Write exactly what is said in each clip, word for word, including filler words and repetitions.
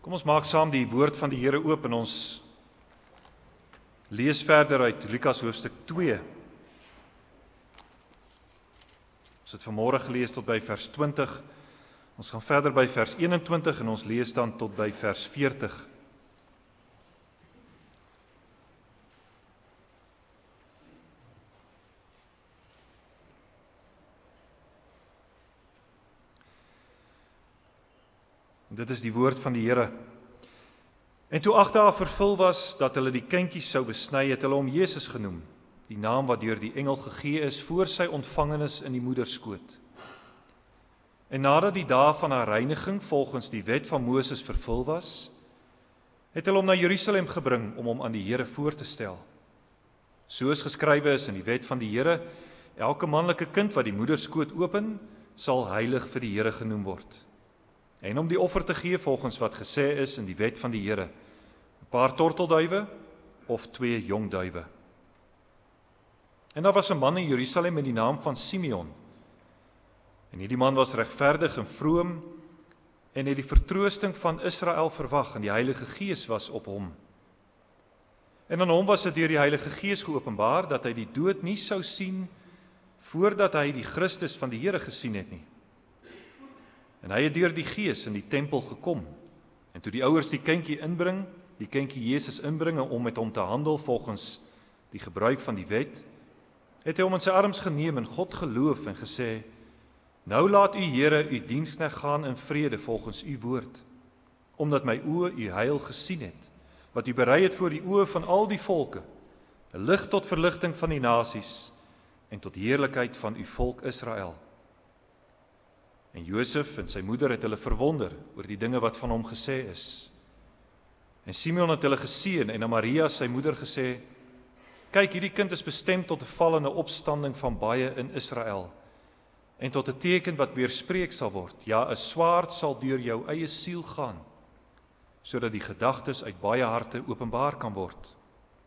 Kom ons maak saam die woord van die Here oop en ons lees verder uit Lukas hoofstuk twee. Ons het vanmôre gelees tot by vers twintig. Ons gaan verder by vers eenentwintig en ons lees dan tot by vers veertig. Dit is die woord van die Here. En toe agt daar vervul was dat hulle die kindjies sou besny, het hulle hom Jesus genoem, die naam wat deur die engel gegee is voor sy ontvangenis in die moederskoot. En nadat die dae van haar reiniging volgens die wet van Moses vervul was, het hulle hom na Jerusalem gebring om hom aan die Here voor te stel. Soos geskrywe is in die wet van die Here, elke manlike kind wat die moederskoot open, sal heilig vir die Here genoem word. En om die offer te gee volgens wat gesê is in die wet van die Here, 'n paar tortelduwe of twee jong duwe. En daar was 'n man in Jerusalem met die naam van Simeon. En hierdie man was regverdig en vroom en het die vertroosting van Israel verwag en die Heilige Gees was op hom. En aan hom was dit deur die Heilige Gees geopenbaar dat hy die dood nie sou sien voordat hy die Christus van die Here gesien het nie. En hy het deur die Gees in die tempel gekom. En toe die ouers die kindjie inbring, die kindjie Jesus inbring om met hom te handel volgens die gebruik van die wet, het hy hom in sy arms geneem en God geloof en gesê: Nou laat u Here u diensknegt gaan in vrede volgens u woord, omdat my oë u heil gesien het, wat u berei het voor die oë van al die volke, 'n lig tot verligting van die nasies en tot heerlikheid van u volk Israel. En Josef en sy moeder het hulle verwonder oor die dinge wat van hom gesê is. En Simeon het hulle geseën en aan Maria sy moeder gesê: Kyk, hierdie kind is bestem tot 'n val en 'n opstanding van baie in Israel, en tot 'n teken wat weerspreek sal word. Ja, 'n swaard sal deur jou eie siel gaan, sodat die gedagtes uit baie harte openbaar kan word.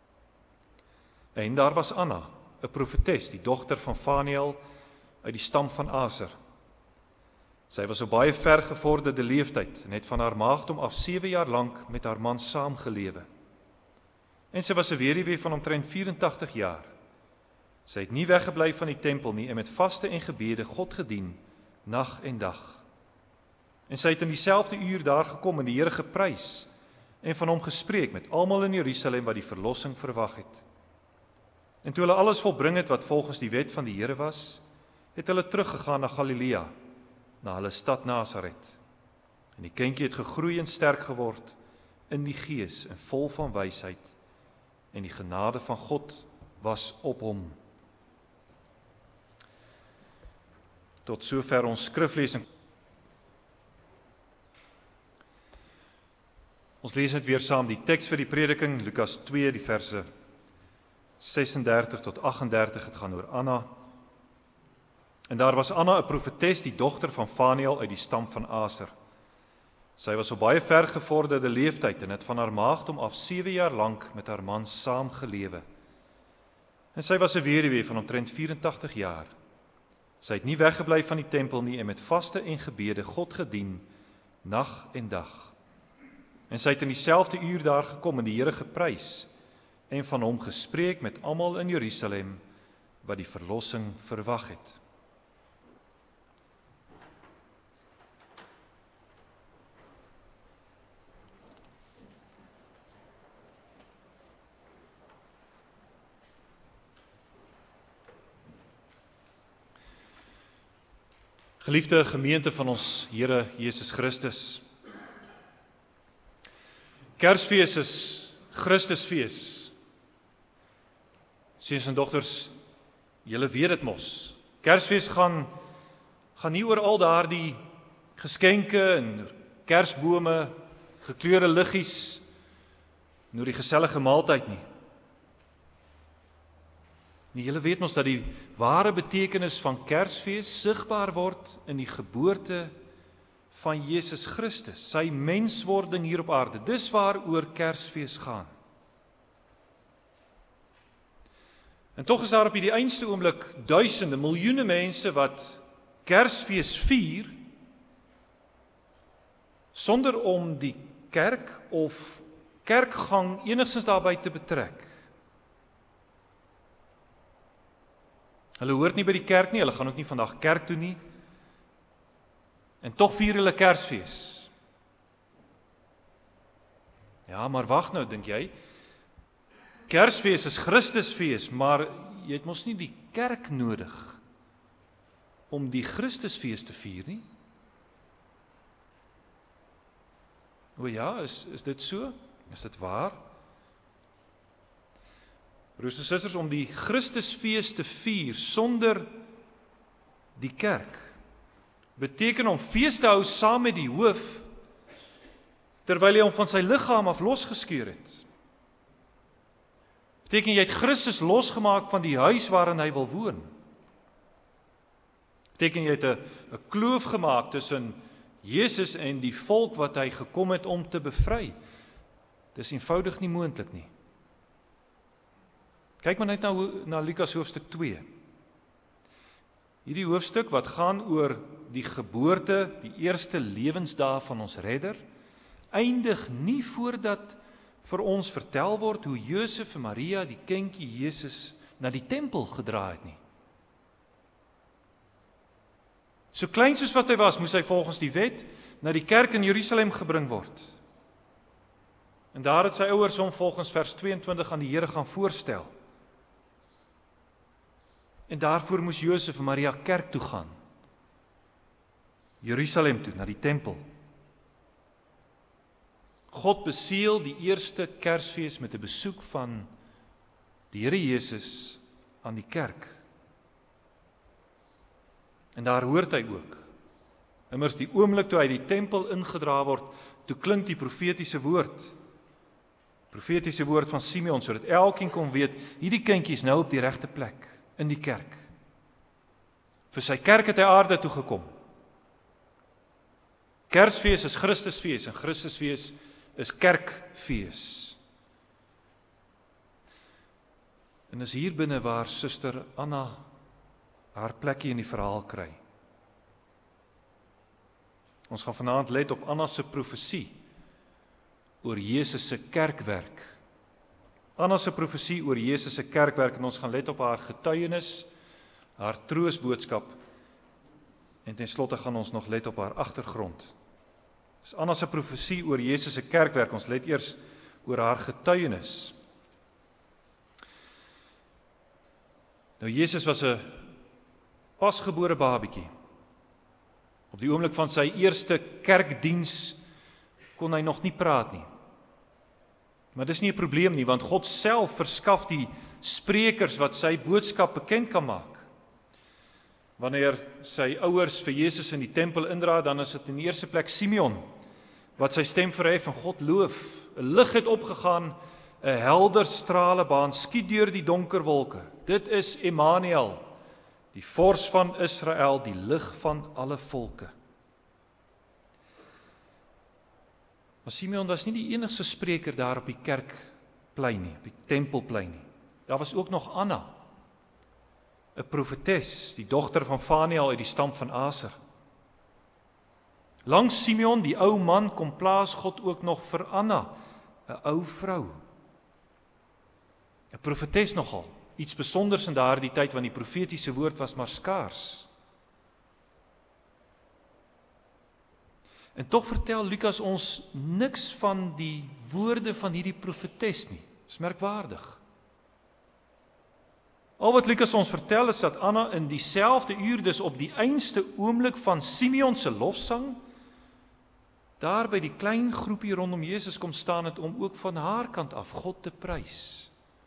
En daar was Anna, 'n profetes, die dogter van Faniel uit die stam van Aser. Sy was op baie ver gevorderde leeftyd en het van haar maagdom af sewe jaar lank met haar man saamgelewe. En sy was 'n weduwee van omtrent vyf-en-tagtig jaar. Sy het nie weggebly van die tempel nie en met vaste en gebede God gedien, nag en dag. En sy het in dieselfde uur daar gekom en die Here geprys en van hom gespreek met almal in Jerusalem wat die verlossing verwag het. En toe hulle alles volbring het wat volgens die wet van die Here was, het hulle teruggegaan na Galilea, na hulle stad Nasaret. En die kindjie het gegroei en sterk geword in die gees en vol van wysheid, en die genade van God was op hom. Tot sover ons skriflesing. Ons lees net weer saam die teks vir die prediking, Lukas twee, die verse ses-en-dertig tot agt-en-dertig, het gaan oor Anna. En daar was Anna, 'n profetes, die dogter van Faniel uit die stam van Aser. Sy was op baie ver gevorderde leeftyd en het van haar maagdom af sewe jaar lank met haar man saamgelewe. En sy was 'n weduwee van omtrent vyf-en-tagtig jaar. Sy het nie weggebly van die tempel nie en met vaste en gebede God gedien, nag en dag. En sy het in dieselfde uur daar gekom en die Here geprys en van hom gespreek met almal in Jerusalem wat die verlossing verwag het. Geliefde gemeente van ons Here Jesus Christus. Kersfees is Christusfees. Seuns en dogters, julle weet dit mos. Kersfees gaan gaan nie oor al daardie geskenke en kersbome, gekleurde liggies en oor die gesellige maaltyd nie. Nee, julle weet mos dat die ware betekenis van Kersfees sigbaar word in die geboorte van Jesus Christus, sy menswording hier op aarde. Dis waaroor Kersfees gaan. En tog is daar op hierdie einste oomblik duisende, miljoene mense wat Kersfees vier sonder om die kerk of kerkgang enigstens daarbey te betrek. Hulle hoort nie by die kerk nie, hulle gaan ook nie vandag kerk toe nie, en tog vier hulle Kersfees. Ja, maar wag nou, dink jy, Kersfees is Christusfees, maar jy het mos nie die kerk nodig om die Christusfees te vier nie? O ja, is, is dit so? Is dit waar? Broers en susters, om die Christusfees te vier sonder die kerk, beteken om fees te hou saam met die hoof, terwyl hy hom van sy liggaam af losgeskeur het. Beteken jy het Christus losgemaak van die huis waarin hy wil woon. Beteken jy het 'n 'n kloof gemaak tussen Jesus en die volk wat hy gekom het om te bevry. Dis eenvoudig nie moontlik nie. Kyk maar net na, na Lukas hoofstuk twee. Hierdie hoofstuk wat gaan oor die geboorte, die eerste lewensdae van ons redder, eindig nie voordat vir ons vertel word hoe Josef en Maria die kindjie Jesus na die tempel gedra het nie. So klein soos wat hy was, moes hy volgens die wet na die kerk in Jerusalem gebring word. En daar het sy ouers hom volgens vers tweeëntwintig aan die Here gaan voorstel. En daarvoor moes Josef en Maria kerk toe gaan. Jerusalem toe, na die tempel. God beseël die eerste Kersfees met 'n besoek van die Here Jesus aan die kerk. En daar hoort hy ook. Immers die oomblik toe hy die tempel ingedra word, toe klink die profetiese woord. Profetiese woord van Simeon, sodat elkeen kon weet, hierdie kindjie is nou op die regte plek, in die kerk. Vir sy kerk het hy aarde toe gekom. Kersfees is Christusfees en Christusfees is kerkfees. En is hier binne waar suster Anna haar plekkie in die verhaal kry. Ons gaan vanaand let op Anna se profesie oor Jesus se kerkwerk. Anna se profesie oor Jesus se kerkwerk, en ons gaan let op haar getuienis, haar troosboodskap, en ten slotte gaan ons nog let op haar agtergrond. Dis Anna se profesie oor Jesus se kerkwerk. Ons let eers oor haar getuienis. Nou Jesus was 'n pasgebore babietjie. Op die oomblik van sy eerste kerkdiens kon hy nog nie praat nie. Maar dis nie 'n probleem nie, want God self verskaf die sprekers wat sy boodskap bekend kan maak. Wanneer sy ouers vir Jesus in die tempel indra, dan is dit in die eerste plek Simeon wat sy stem verhef en God loof. 'n Lig het opgegaan, 'n helder stralebaan skiet deur die donker wolke. Dit is Emmanuel, die vors van Israel, die lig van alle volke. Maar Simeon was nie die enigste spreker daar op die kerkplein nie, op die tempelplein nie. Daar was ook nog Anna, 'n profetes, die dogter van Faniel uit die stam van Aser. Langs Simeon, die ou man, kom plaas God ook nog vir Anna, 'n ou vrou. 'n Profetes nogal, iets besonders in daardie tyd, want die profetiese woord was maar skaars. En tog vertel Lukas ons niks van die woorde van hierdie profetes nie. Dis merkwaardig. Al wat Lukas ons vertel is dat Anna in dieselfde uur, dus op die einste oomblik van Simeon se lofsang, daar by die klein groepie rondom Jesus kom staan het om ook van haar kant af God te prys.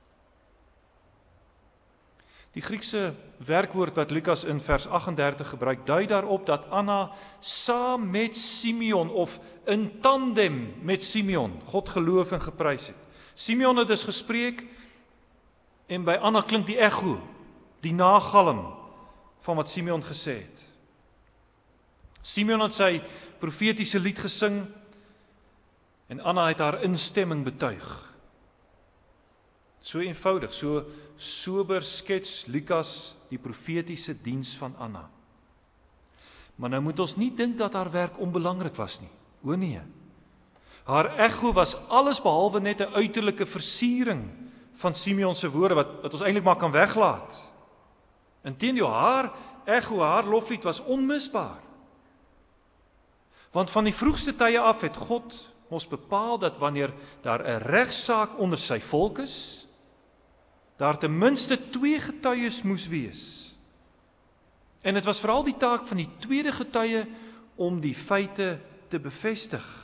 Die Griekse werkwoord wat Lukas in vers agt en dertig gebruik, dui daarop dat Anna saam met Simeon of in tandem met Simeon God geloof en geprys het. Simeon het dus gespreek en by Anna klink die echo, die nagalm van wat Simeon gesê het. Simeon het sy profetiese lied gesing en Anna het haar instemming betuig. So eenvoudig, so sober skets Lukas die profetiese diens van Anna. Maar nou moet ons nie dink dat haar werk onbelangrik was nie. O nee. Haar ego was alles behalwe net 'n uiterlike versiering van Simeon se woorde wat, wat ons eintlik maar kan weglaat. Inteendeel, haar ego, haar loflied was onmisbaar. Want van die vroegste tye af het God ons bepaal dat wanneer daar 'n regsaak onder sy volk is, daar ten minste twee getuies moes wees. En dit was veral die taak van die tweede getuie om die feite te bevestig.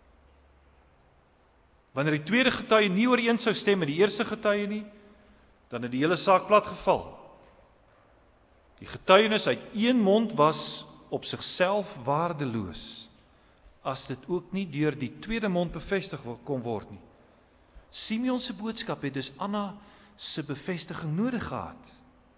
Wanneer die tweede getuie nie ooreen sou stem met die eerste getuie nie, dan het die hele saak platgeval. Die getuienis uit een mond was op sigself waardeloos, as dit ook nie deur die tweede mond bevestig kon word nie. Simeon se boodskap het dus Anna se bevestiging nodig gehad.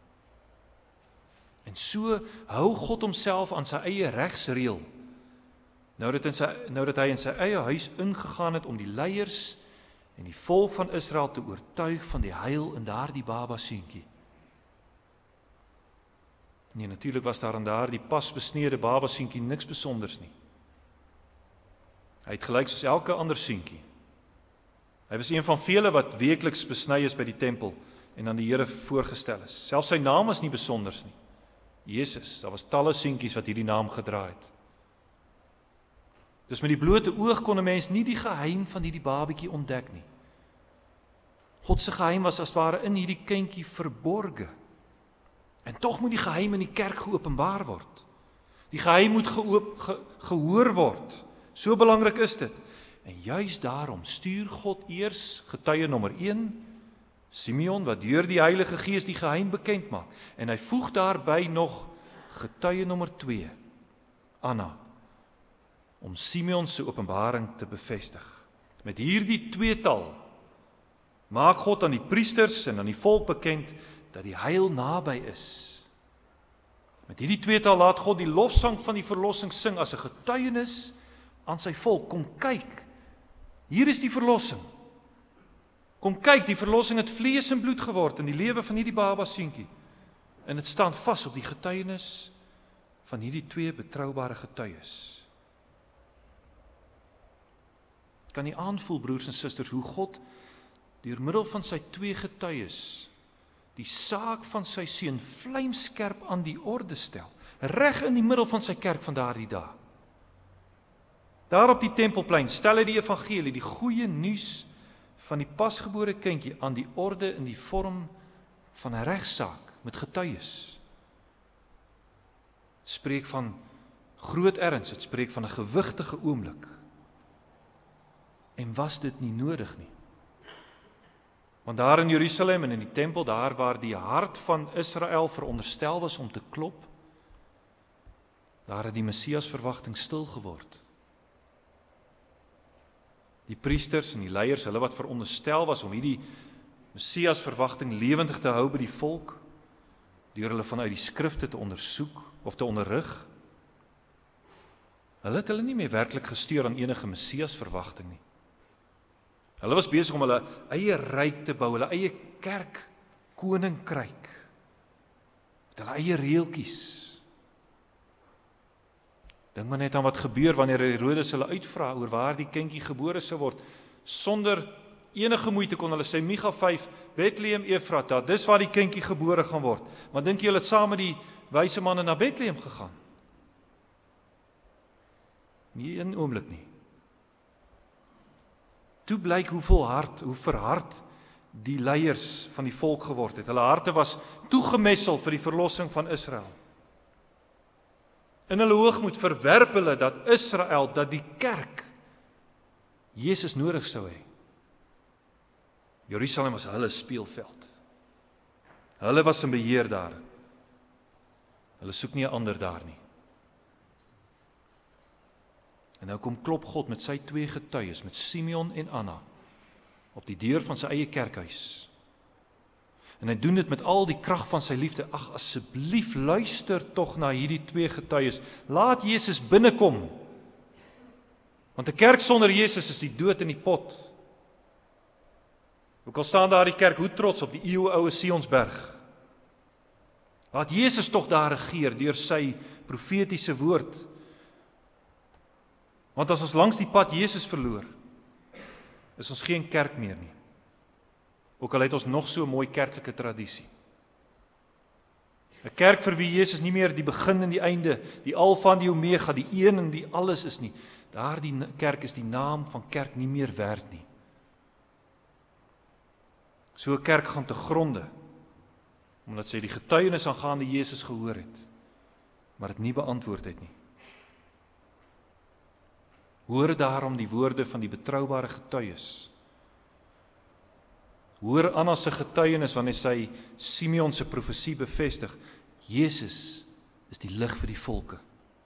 En so hou God homself aan sy eie regsreël, nou dat, in sy, nou dat hy in sy eie huis ingegaan het om die leiers en die volk van Israel te oortuig van die heil in daardie baba seentjie. Nee, natuurlik was daar in daardie pas besneede baba seentjie niks besonders nie. Hy het gelyk soos elke ander seentjie. Hy was een van vele wat weekliks besny is by die tempel en aan die Here voorgestel is. Selfs sy naam was nie besonders nie. Jesus, daar was talle seentjies wat hierdie naam gedra het. Dus met die blote oog kon 'n mens nie die geheim van hierdie babatjie ontdek nie. God se geheim was as ware in hierdie kindjie verborge. En tog moet die geheim in die kerk geopenbaar word. Die geheim moet geoop, ge, gehoor word. So belangrik is dit. En juis daarom stuur God eers getuie nommer een, Simeon, wat deur die Heilige Gees die geheim bekend maak. En hy voeg daarby nog getuie nommer twee, Anna, om Simeon se openbaring te bevestig. Met hierdie tweetal maak God aan die priesters en aan die volk bekend dat die heil naby is. Met hierdie tweetal laat God die lofsang van die verlossing sing as 'n getuienis aan sy volk. Kom kyk, hier is die verlossing. Kom kyk, die verlossing het vlees en bloed geword in die lewe van hierdie baba seentjie. En dit staan vas op die getuienis van hierdie twee betroubare getuies. Kan jy aanvoel, broers en susters, hoe God deur middel van sy twee getuies die saak van sy seun vlijmskerp aan die orde stel, reg in die middel van sy kerk van daardie dae. Daar op die tempelplein stel hy die evangelie, die goeie nuus van die pasgebore kindjie aan die orde in die vorm van 'n regsaak met getuies. Het spreek van groot erns, dit spreek van 'n gewigtige oomblik. En was dit nie nodig nie? Want daar in Jerusalem en in die tempel, daar waar die hart van Israel veronderstel was om te klop, daar het die Messias verwagting stil geword. Die priesters en die leiers, hulle wat veronderstel was om hierdie Messias verwagting lewendig te hou by die volk, deur hulle vanuit die skrifte te ondersoek of te onderrig, hulle het hulle nie meer werklik gestuur aan enige Messias verwagting nie. Hulle was besig om hulle eie ryk te bou, hulle eie kerk, koninkryk, met hulle eie reeltjies. Dink maar net aan wat gebeur wanneer Herodes hulle uitvra oor waar die kindjie gebore sou word. Sonder enige moeite kon hulle sê, Micha vyf, Bethlehem Efrata, dis waar die kindjie gebore gaan word. Maar dink jy hulle het saam met die wyse manne na Bethlehem gegaan? Nie een oomblik nie. Toe blyk hoe volhard, hoe verhard die leiers van die volk geword het. Hulle harte was toegemessel vir die verlossing van Israel. In hulle hoogmoed verwerp hulle dat Israel, dat die kerk Jesus nodig sou hê. Jerusalem was hulle speelveld. Hulle was in beheer daar. Hulle soek nie 'n ander daar nie. En nou kom klop God met sy twee getuies, met Simeon en Anna, op die deur van sy eie kerkhuis. En hy doen dit met al die krag van sy liefde. Ag, asseblief luister tog na hierdie twee getuies. Laat Jesus binnekom. Want 'n kerk sonder Jesus is die dood in die pot. Ook al staan daar die kerk hoe trots op die eeuoue Sionsberg. Laat Jesus tog daar regeer deur sy profetiese woord. Want as ons langs die pad Jesus verloor, is ons geen kerk meer nie. Ook al het ons nog so 'n mooi kerklike tradisie. 'n Kerk vir wie Jesus nie meer die begin en die einde, die alfa en die omega, die een en die alles is nie. Daardie kerk is die naam van kerk nie meer werd nie. So 'n kerk gaan te gronde, omdat sy die getuienis aangaande Jesus gehoor het, maar dit nie beantwoord het nie. Hoor daarom die woorde van die betroubare getuies. Hoor Anna se getuienis wanneer sy Simeon se profesie bevestig. Jesus is die lig vir die volke.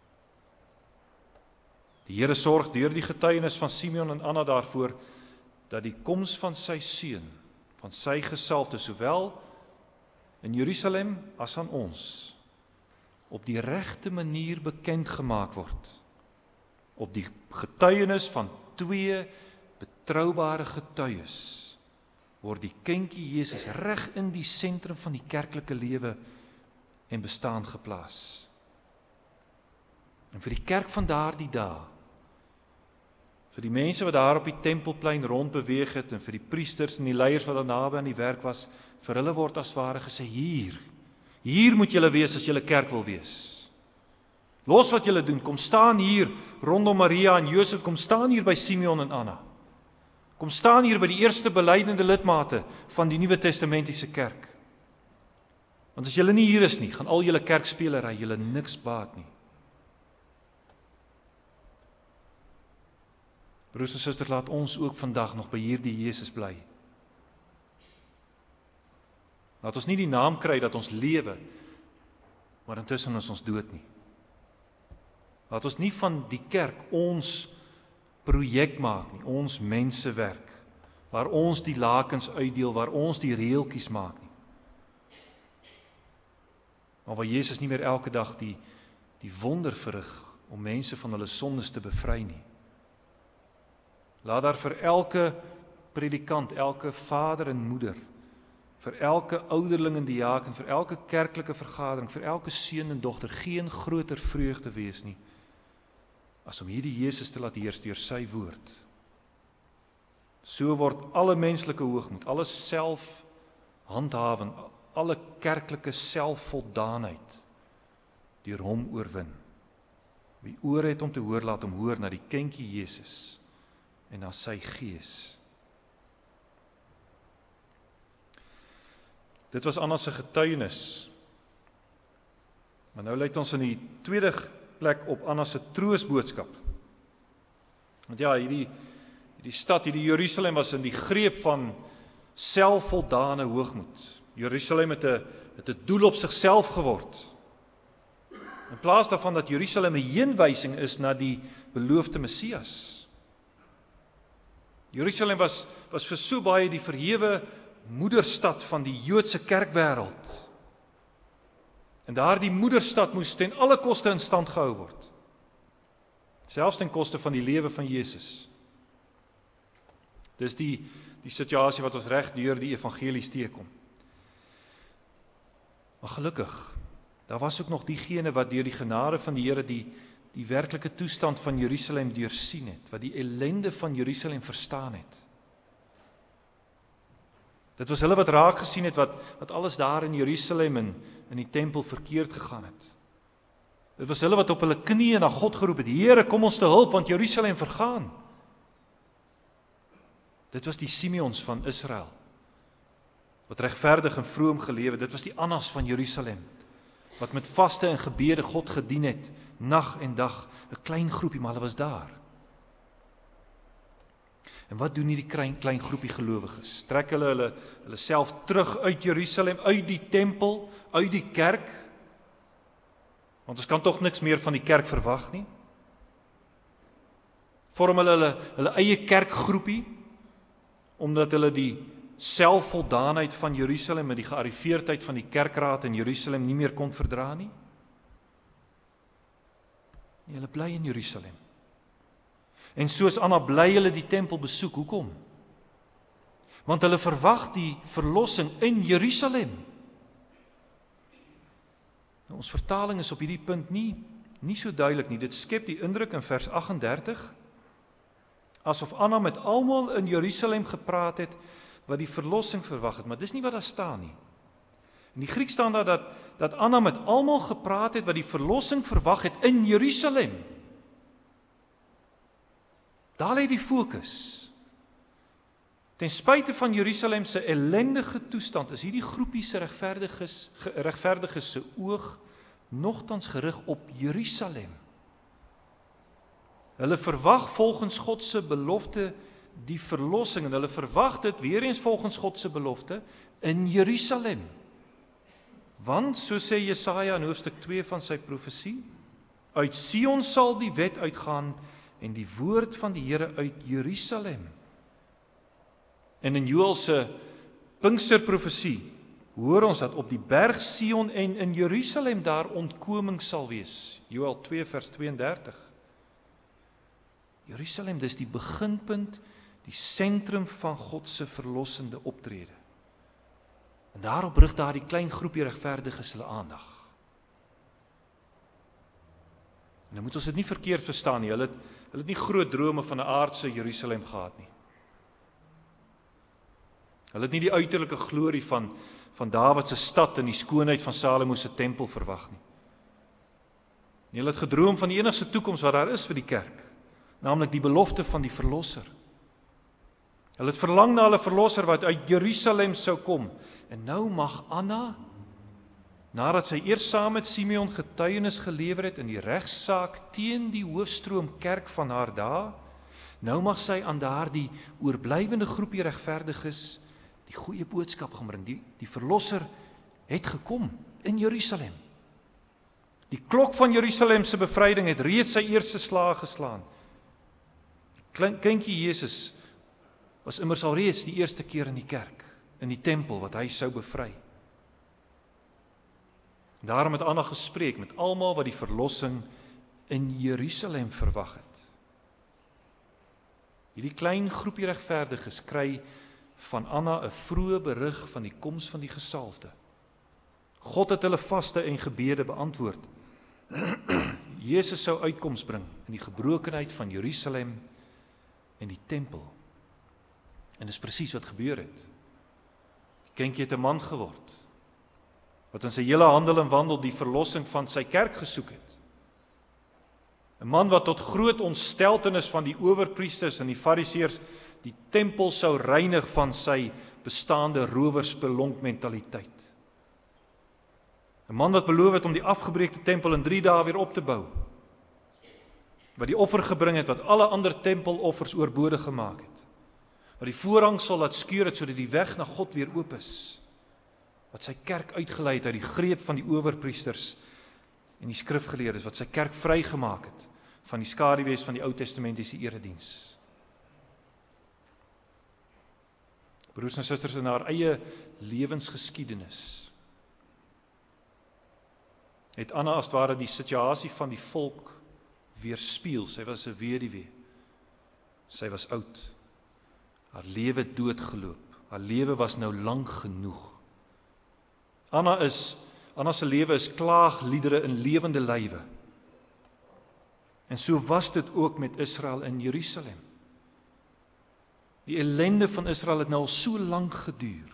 Die Here sorg deur die getuienis van Simeon en Anna daarvoor dat die koms van sy seun, van sy gesalfde, sowel in Jerusalem as aan ons, op die regte manier bekend gemaak word. Op die getuienis van twee betroubare getuies word die kindjie Jesus reg in die sentrum van die kerklike lewe en bestaan geplaas. En vir die kerk van daardie dae, vir die mense wat daar op die tempelplein rondbeweeg het en vir die priesters en die leiers wat daar naby aan die werk was, vir hulle word as ware gesê, hier, hier moet julle wees as julle kerk wil wees. Los wat julle doen, kom staan hier rondom Maria en Josef, kom staan hier by Simeon en Anna. Kom staan hier by die eerste belydenende lidmate van die Nuwe Testamentiese kerk. Want as julle nie hier is nie, gaan al julle kerkspelery julle niks baat nie. Broers en susters, laat ons ook vandag nog by hierdie Jesus bly. Laat ons nie die naam kry dat ons lewe, maar intussen is ons dood nie. Laat ons nie van die kerk ons projek maak nie, ons mensewerk, waar ons die lakens uitdeel, waar ons die reeltjies maak nie. Maar waar Jesus nie meer elke dag die, die wonder verrig om mense van hulle sondes te bevry nie. Laat daar vir elke predikant, elke vader en moeder, vir elke ouderling en diaken, vir elke kerklike vergadering, vir elke seun en dogter geen groter vreugde wees nie, as om hierdie Jesus te laat heers deur sy woord. So word alle menslike hoogmoed, alle selfhandhawing, alle kerklike selfvoldaanheid deur hom oorwin. Wie oor het om te hoor, laat hom hoor na die kindjie Jesus en na sy gees. Dit was Anna se getuienis. Maar nou lê ons in die tweede plek op Anna se troosboodskap. Want ja, hierdie, hierdie stad, hierdie Jerusalem was in die greep van selfvoldane hoogmoed. Jerusalem het 'n het 'n doel op sigself geword. In plaas daarvan dat Jerusalem 'n heenwysing is na die beloofde Messias. Jerusalem was, was vir so baie die verhewe moederstad van die Joodse kerkwêreld. En daardie moederstad moes ten alle koste in stand gehou word. Selfs ten koste van die lewe van Jesus. Dis die, die situasie wat ons reg deur die evangelies teekom. Maar gelukkig, daar was ook nog diegene wat deur die genade van die Here die, die werklike toestand van Jerusalem deursien het, wat die ellende van Jerusalem verstaan het. Dit was hulle wat raak gesien het, wat, wat alles daar in Jerusalem en in die tempel verkeerd gegaan het. Dit was hulle wat op hulle knieë na God geroep het, Here, kom ons te hulp, want Jerusalem vergaan. Dit was die Simeons van Israel, wat regverdig en vroom geleef het. Dit was die Annas van Jerusalem, wat met vaste en gebede God gedien het, nag en dag, 'n klein groepie, maar hulle was daar. En wat doen hierdie klein, klein groepie gelowiges? Trek hulle hulle, hulle self terug uit Jerusalem, uit die tempel, uit die kerk? Want ons kan tog niks meer van die kerk verwag nie. Vorm hulle hulle, hulle eie kerkgroepie, omdat hulle die selfvoldaanheid van Jerusalem en die gearriveerdheid van die kerkraad in Jerusalem nie meer kon verdra nie? Nee, hulle bly in Jerusalem. En soos Anna bly hulle die tempel besoek. Hoekom? Want hulle verwag die verlossing in Jerusalem. Nou, ons vertaling is op hierdie punt nie, nie so duidelik nie. Dit skep die indruk in vers agt en dertig asof Anna met almal in Jerusalem gepraat het wat die verlossing verwag het, maar dis nie wat daar staan nie. In die Griek staan daar dat, dat Anna met almal gepraat het wat die verlossing verwag het in Jerusalem. Daar lê die fokus. Ten spyte van Jerusalem se ellendige toestand, is hierdie groepie se regverdiges, regverdiges se oog nogtans gerig op Jerusalem. Hulle verwag volgens God se belofte die verlossing, en hulle verwag dit weer eens volgens God se belofte in Jerusalem. Want, so sê Jesaja in hoofstuk twee van sy profesie, uit Sion sal die wet uitgaan en die woord van die Here uit Jerusalem. En in Joël se Pinksterprofesie hoor ons dat op die berg Sion en in Jerusalem daar ontkoming sal wees. Joël twee vers tweeëndertig. Jerusalem, dis die beginpunt, die sentrum van God se verlossende optrede. En daarop rig daar die klein groepie regverdiges hulle aandag. En dan moet ons dit nie verkeerd verstaan nie. Hulle het, hulle het nie groot drome van 'n aardse Jerusalem gehad nie. Hulle het nie die uiterlike glorie van, van Dawid se stad en die skoonheid van Salomo se tempel verwag nie. Nee, hulle het gedroom van die enigste toekoms wat daar is vir die kerk, naamlik die belofte van die verlosser. Hulle het verlang na hulle verlosser wat uit Jerusalem sou kom. En nou mag Anna, nadat sy eers saam met Simeon getuienis gelewer het in die regsaak teen die hoofstroom kerk van haar dae, nou mag sy aan daardie oorblywende groepie regverdiges die goeie boodskap gaan bring. Die, die verlosser het gekom in Jerusalem. Die klok van Jerusalem se bevryding het reeds sy eerste slag geslaan. Kindjie Jesus was immers al reeds die eerste keer in die kerk, in die tempel wat hy sou bevry. Daarom het Anna gespreek met almal wat die verlossing in Jerusalem verwag het. Hierdie klein groepie regverdiges kry van Anna 'n vroeë berig van die koms van die gesalfde. God het hulle vaste en gebede beantwoord. Jesus sou uitkoms bring in die gebrokenheid van Jerusalem en die tempel. En dis presies wat gebeur het. Die kindjie het 'n man geword, wat in sy hele handel en wandel die verlossing van sy kerk gesoek het. 'n Man wat tot groot ontsteltenis van die owerpriesters en die fariseërs die tempel sou reinig van sy bestaande rowersbelonk mentaliteit. 'n Man wat beloof het om die afgebreekte tempel in drie dae weer op te bou. Wat die offer gebring het wat alle ander tempeloffers oorbodig gemaak het. Wat die voorhang sal laat skeur het sodat die weg na God weer oop is. Wat sy kerk uitgelei het uit die greep van die owerpriesters en die skrifgeleerdes, wat sy kerk vrygemaak het van die skaduwees van die Ou Testamentiese erediens. Broers en susters, in haar eie lewensgeskiedenis het Anna as het ware die situasie van die volk weerspieël. Sy was 'n weduwee. Sy was oud. Haar lewe doodgeloop. Haar lewe was nou lank genoeg. Anna is, Anna se lewe is klaagliedere in lewende lywe. En so was dit ook met Israel in Jerusalem. Die ellende van Israel het nou al so lank geduur.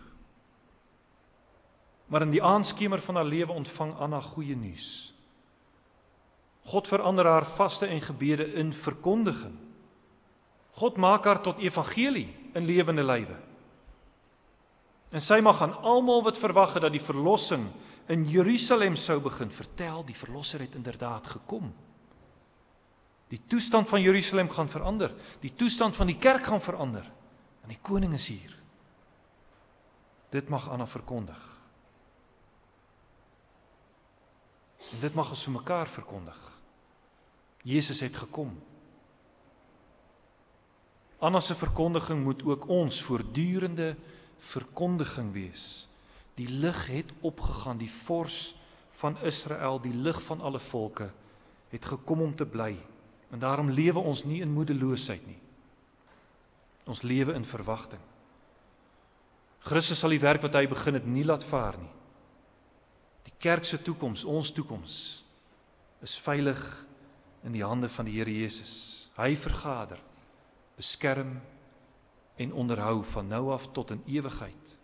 Maar in die aandskemer van haar lewe ontvang Anna goeie nuus. God verander haar vaste en gebede in verkondiging. God maak haar tot evangelie in lewende lywe. En sy mag aan almal wat verwag het dat die verlossing in Jerusalem sou begin, vertel, die verlosser het inderdaad gekom. Die toestand van Jerusalem gaan verander, die toestand van die kerk gaan verander, en die koning is hier. Dit mag Anna verkondig. En dit mag ons vir mekaar verkondig. Jesus het gekom. Anna se verkondiging moet ook ons voortdurende verkondiging wees. Die lig het opgegaan, die vors van Israel, die lig van alle volke, het gekom om te bly. En daarom lewe ons nie in moedeloosheid nie. Ons lewe in verwagting. Christus sal die werk wat hy begin het nie laat vaar nie. Die kerk se toekoms, ons toekoms, is veilig in die hande van die Here Jesus. Hy vergader beskerm en onderhou van nou af tot in ewigheid.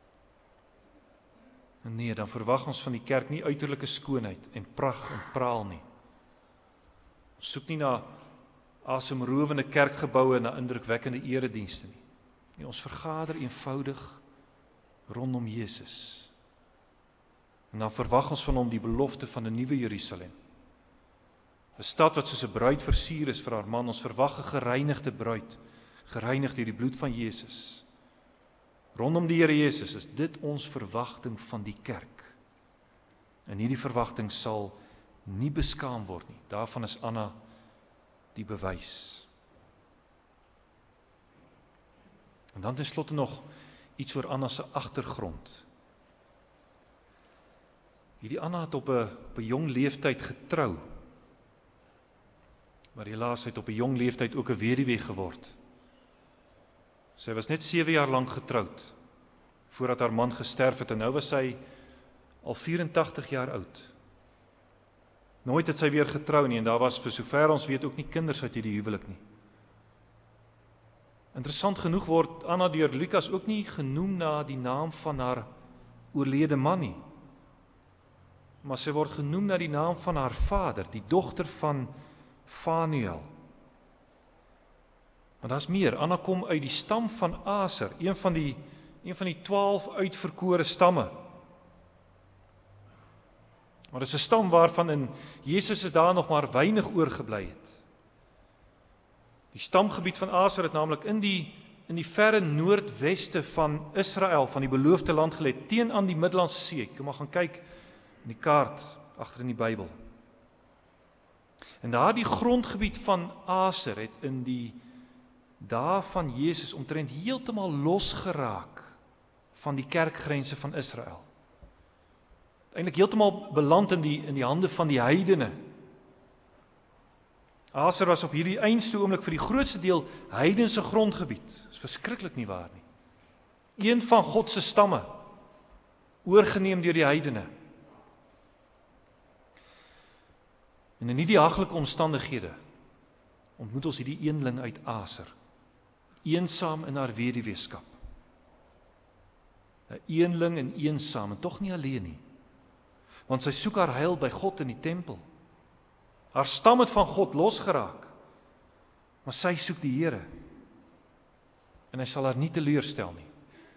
En nee, dan verwag ons van die kerk nie uiterlike skoonheid en pragt en praal nie. Ons soek nie na asemrowende kerkgeboue en na indrukwekkende eredienste nie. Nee, ons vergader eenvoudig rondom Jesus. En dan verwag ons van hom die belofte van 'n nuwe Jerusalem. 'n Stad wat soos 'n bruid versier is vir haar man. Ons verwag 'n gereinigde bruid, gereinig deur die bloed van Jesus. Rondom die Here Jesus is dit ons verwagting van die kerk. En hierdie verwagting sal nie beskaam word nie. Daarvan is Anna die bewys. En dan ten slotte nog iets oor Anna se agtergrond. Hierdie Anna het op 'n op 'n jong leeftyd getrou. Maar helaas het op 'n jong leeftyd ook 'n weduwee geword. Sy was net sewe jaar lank getroud voordat haar man gesterf het en nou was sy al vyf-en-tagtig jaar oud. Nooit het sy weer getrou nie en daar was vir sover ons weet ook nie kinders uit hierdie huwelik nie. Interessant genoeg word Anna deur Lukas ook nie genoem na die naam van haar oorlede man nie. Maar sy word genoem na die naam van haar vader, die dogter van Fanuel. Maar daar's meer, Anna kom uit die stam van Aser, een van die een van die twaalf uitverkore stamme. Maar dit is 'n stam waarvan in Jesus se dae nog maar weinig oorgebly het. Die stamgebied van Aser het naamlik in die in die verre noordweste van Israel, van die beloofde land gelê, teen aan die Middellandse See. Kom maar gaan kyk in die kaart agter in die Bybel. En daardie grondgebied van Aser het in die dae van Jesus omtrent heeltemal losgeraak van die kerkgrense van Israel. Eintlik heeltemal beland in die in die hande van die heidene. Aser was op hierdie einste oomblik vir die grootste deel heidense grondgebied. Dit is verskriklik nie waar nie. Een van God se stamme, oorgeneem deur die heidene. En in hierdie haglike omstandighede ontmoet ons hierdie eenling uit Aser, eensaam in haar weduweeskap. 'n Eenling en eensaam, en tog nie alleen nie. Want sy soek haar heil by God in die tempel. Haar stam het van God losgeraak, maar sy soek die Here. En hy sal haar nie teleurstel nie.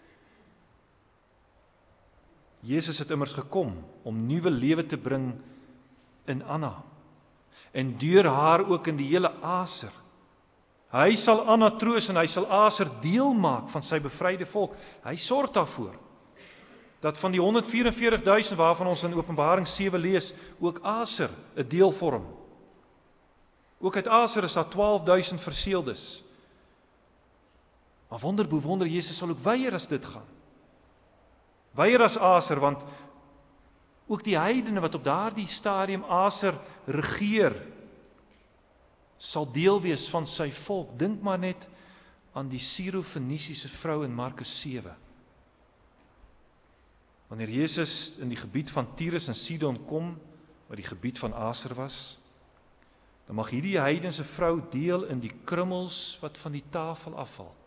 Jesus het immers gekom om nuwe lewe te bring in Anna. En deur haar ook in die hele Aser. Hy sal Anna troos en hy sal Aser deel maak van sy bevryde volk. Hy sorg daarvoor dat van die honderd vyf en veertig duisend waarvan ons in Openbaring sewe lees, ook Aser 'n deel vorm. Ook uit Aser is daar twaalf duisend verseeldes. Maar wonder bewonder, Jesus sal ook weier as dit gaan. Weier as Aser, want ook die heidene wat op daardie stadium Aser regeer, sal deel wees van sy volk. Dink maar net aan die Siro-Fenisiese vrou in Markus sewe. Wanneer Jesus in die gebied van Tyrus en Sidon kom, wat die gebied van Aser was, dan mag hierdie heidense vrou deel in die krummels wat van die tafel afval.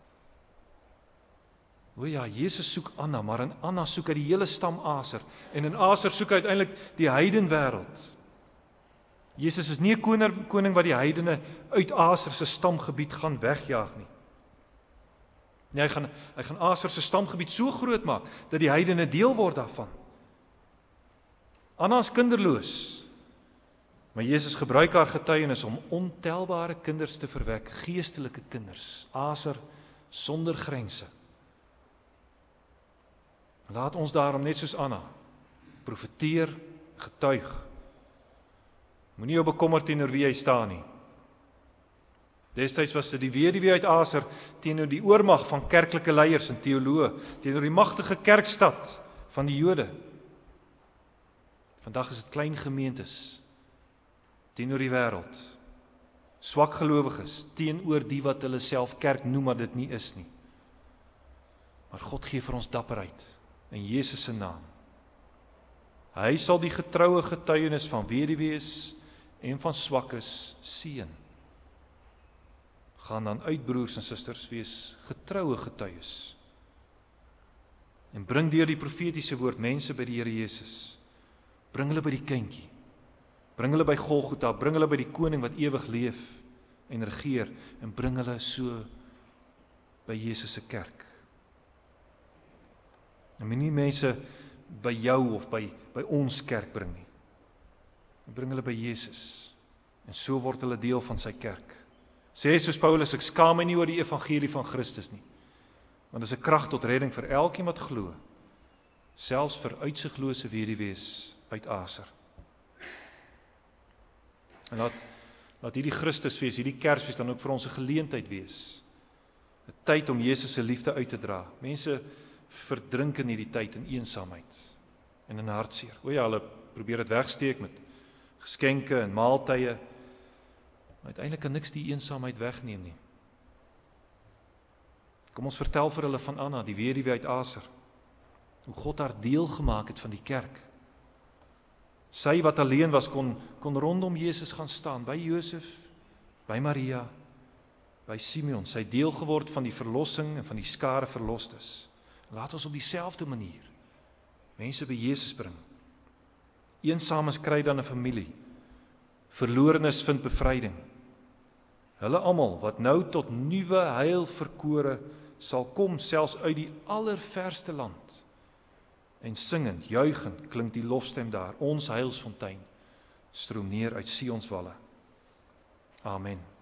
O ja, Jesus soek Anna, maar in Anna soek hy die hele stam Aser, en in Aser soek hy uiteindelik die heidenwêreld. Jesus is nie 'n koning, koning wat die heidene uit Aser se stamgebied gaan wegjaag nie. Nee, hy gaan, hy gaan Aser se stamgebied so groot maak, dat die heidene deel word daarvan. Anna is kinderloos, maar Jesus gebruik haar getuienis om ontelbare kinders te verwek, geestelike kinders, Aser sonder grense. Laat ons daarom net soos Anna, profeteer, getuig. Moenie jou bekommer teenoor wie jy staan nie. Destyds was dit die weduwee uit Aser teenoor die oormag van kerklike leiers en teoloë, teenoor die magtige kerkstad van die Jode. Vandag is dit klein gemeentes teenoor die wêreld, swak gelowiges teenoor die wat hulle self kerk noem, maar dit nie is nie. Maar God gee vir ons dapperheid in Jesus se naam. Hy sal die getroue getuienis van weduwees en van swakkes seën. gaan dan uit, broers en susters, wees getroue getuies. En bring deur die profetiese woord mense by die Here Jesus. Bring hulle by die kindjie. Bring hulle by Golgotha, bring hulle by die koning wat ewig leef en regeer, en bring hulle so by Jesus se kerk. En moenie mense by jou of by, by ons kerk bring nie. Bring hulle by Jesus. En so word hulle deel van sy kerk. Sê soos Paulus, ek skaam my nie oor die evangelie van Christus nie. Want dit is 'n krag tot redding vir elkeen wat glo, selfs vir uitsiglose weduwees uit Aser. En laat, laat hierdie Christusfees, hierdie Kersfees dan ook vir ons 'n geleentheid wees. 'n Tyd om Jesus se liefde uit te dra. Mense verdrink in hierdie tyd in eensaamheid en in hartseer. O ja, hulle probeer dit wegsteek met geskenke en maaltye, maar uiteindelik kan niks die eensaamheid wegneem nie. Kom ons vertel vir hulle van Anna, die weduwee uit Aser, hoe God haar deel gemaak het van die kerk. Sy wat alleen was, kon, kon rondom Jesus gaan staan, by Josef, by Maria, by Simeon, sy deel geword van die verlossing en van die skare verlostes. Laat ons op dieselfde manier mense by Jesus bring. Eensames kry dan 'n familie, verlorenes vind bevryding. Hulle almal wat nou tot nuwe heil verkore sal kom, selfs uit die allerverste land. En singend, juigend klink die lofstem daar, ons heilsfontein stroom neer uit Sionswalle. Amen.